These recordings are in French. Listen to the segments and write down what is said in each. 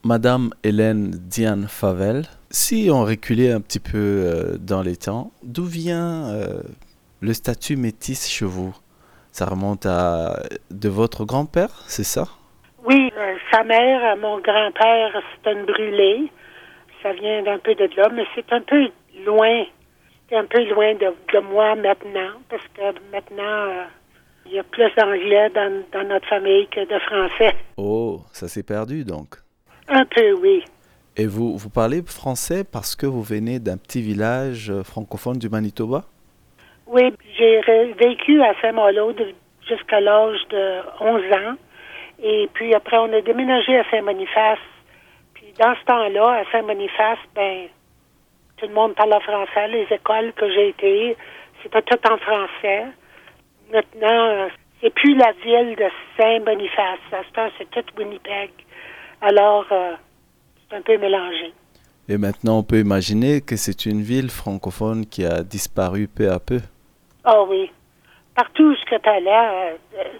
Madame Hélène Diane Favel, si on reculait un petit peu dans les temps, d'où vient le statut métis chez vous? Ça remonte de votre grand-père, c'est ça? Oui, sa mère, mon grand-père, c'est une brûlée. Ça vient d'un peu de là, mais c'est un peu loin. C'est un peu loin de moi maintenant, parce que maintenant, il y a plus d'anglais dans notre famille que de français. Oh, ça s'est perdu donc. Un peu, oui. Et vous parlez français parce que vous venez d'un petit village francophone du Manitoba? Oui, j'ai vécu à Saint-Malo jusqu'à l'âge de 11 ans. Et puis après, on a déménagé à Saint-Boniface. Puis dans ce temps-là, à Saint-Boniface, ben, tout le monde parle français. Les écoles que j'ai été, c'était tout en français. Maintenant, c'est plus la ville de Saint-Boniface. À ce temps, c'est tout Winnipeg. Alors, c'est un peu mélangé. Et maintenant, on peut imaginer que c'est une ville francophone qui a disparu peu à peu. Ah oui. Partout où tu allais,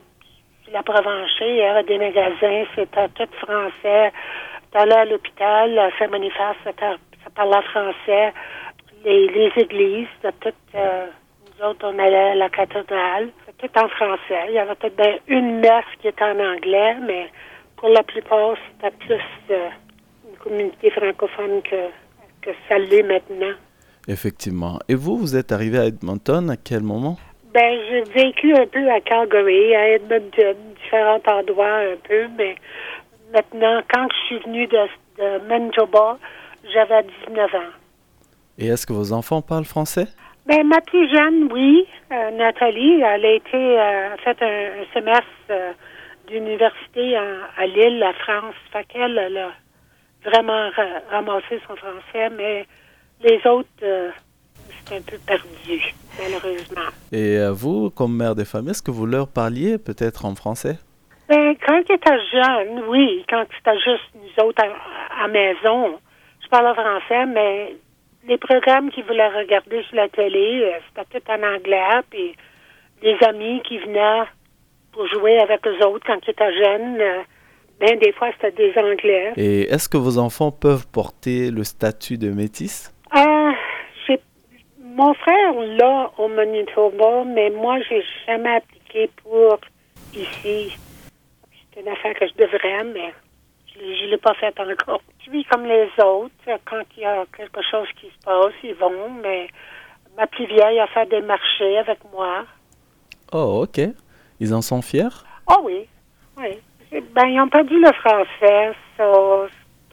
la Provencher, il y avait des magasins, c'était tout français. Tu allais à l'hôpital, à Saint-Boniface, ça parlait français. Les églises, c'était tout, nous autres, on allait à la cathédrale, c'était tout en français. Il y avait peut-être bien une messe qui était en anglais, mais pour la plupart, c'était plus une communauté francophone que ça l'est maintenant. Effectivement. Et vous êtes arrivé à Edmonton à quel moment? Ben, j'ai vécu un peu à Calgary, à Edmonton, différents endroits un peu, mais maintenant, quand je suis venue de Manitoba, j'avais 19 ans. Et est-ce que vos enfants parlent français? Ben, ma plus jeune, oui, Nathalie, elle a fait un semestre d'université à Lille, la France. Fait qu'elle, elle a vraiment ramassé son français, mais les autres, c'est un peu perdu, malheureusement. Et vous, comme mère de famille, est-ce que vous leur parliez peut-être en français? Ben, quand j'étais jeune, oui, quand c'était juste nous autres à maison, je parlais français, mais les programmes qu'ils voulaient regarder sur la télé, c'était tout en anglais, puis des amis qui venaient pour jouer avec eux autres quand ils étaient jeunes, ben des fois c'était des anglais. Et est-ce que vos enfants peuvent porter le statut de métis? J'ai mon frère là au Manitoba, mais moi j'ai jamais appliqué pour ici. C'est une affaire que je devrais, mais je ne l'ai pas faite encore. Je vis comme les autres. Quand il y a quelque chose qui se passe, ils vont, mais ma plus vieille a fait des marchés avec moi. Oh, ok. Ils en sont fiers? Oh oui, oui. Ben, ils ont perdu le français, ça,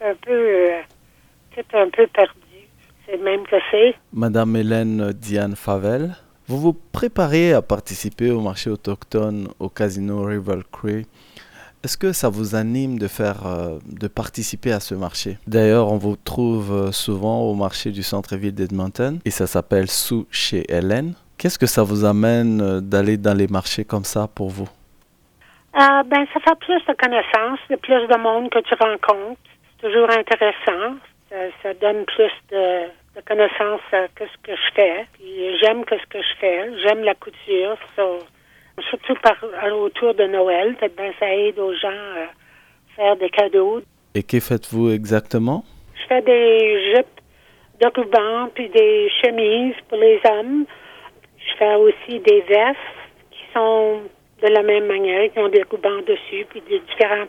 c'est un peu perdu. C'est le même que c'est. Madame Hélène Diane Favel, vous vous préparez à participer au marché autochtone au casino River Cree. Est-ce que ça vous anime de participer à ce marché? D'ailleurs, on vous trouve souvent au marché du centre-ville d'Edmonton et ça s'appelle Sous chez Hélène. Qu'est-ce que ça vous amène d'aller dans les marchés comme ça pour vous? Ben, ça fait plus de connaissances, plus de monde que tu rencontres. C'est toujours intéressant. Ça donne plus de connaissances que ce que je fais. Puis j'aime ce que je fais. J'aime la couture. Surtout autour de Noël. Peut-être ben, ça aide aux gens à faire des cadeaux. Et que faites-vous exactement? Je fais des jupes de ruban puis des chemises pour les hommes. Je fais aussi des vestes qui sont de la même manière, qui ont des rubans dessus puis des différentes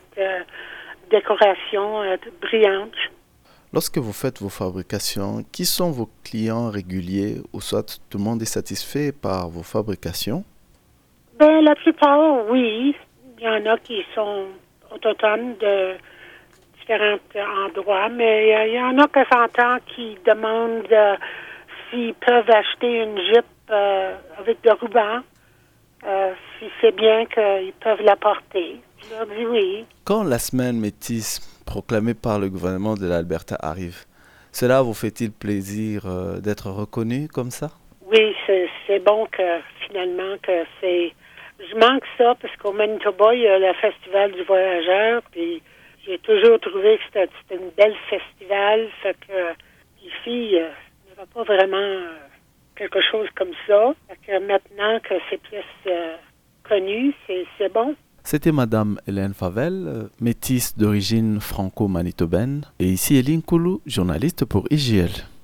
décorations brillantes. Lorsque vous faites vos fabrications, qui sont vos clients réguliers ou soit tout le monde est satisfait par vos fabrications? Ben, la plupart, oui. Il y en a qui sont autochtones de différents endroits, mais il y en a que j'entends qui demandent s'ils peuvent acheter une jupe avec de ruban, si c'est bien qu'ils peuvent la porter. Je leur dis oui. Quand la semaine métisse proclamée par le gouvernement de l'Alberta arrive, cela vous fait-il plaisir d'être reconnu comme ça? Oui, c'est bon que finalement que c'est... Je manque ça parce qu'au Manitoba, il y a le Festival du Voyageur, puis j'ai toujours trouvé que c'était une belle festival, fait que ici, il n'y avait pas vraiment quelque chose comme ça. Fait que maintenant que c'est plus connu, c'est bon. C'était Madame Hélène Favel, métisse d'origine franco-manitobaine. Et ici Eline Koulou, journaliste pour IGL.